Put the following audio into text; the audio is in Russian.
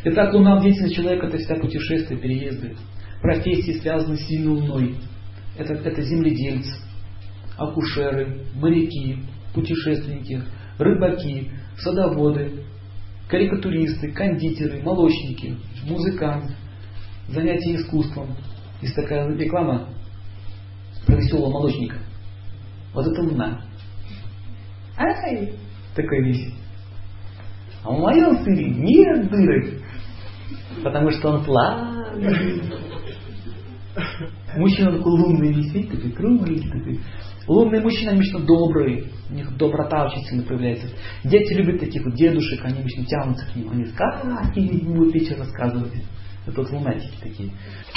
Итак, лунная деятельность человека — это всегда путешествия, переезды. Профессии связаны с сильной луной. Это земледельцы, акушеры, моряки, путешественники, рыбаки, садоводы, карикатуристы, кондитеры, молочники, музыканты, занятия искусством. Есть такая реклама про веселого молочника. Вот это луна. Ай! Такая вещь. А в моем сыре нет дырок. Потому что он плавный. Мужчина такой лунный висит, такой круглый, такой. Лунные мужчины обычно добрые, у них доброта очень сильно проявляется. Дети любят таких вот дедушек, они обычно тянутся к ним, они сказки будут вечер рассказывать. Это вот лунатики такие.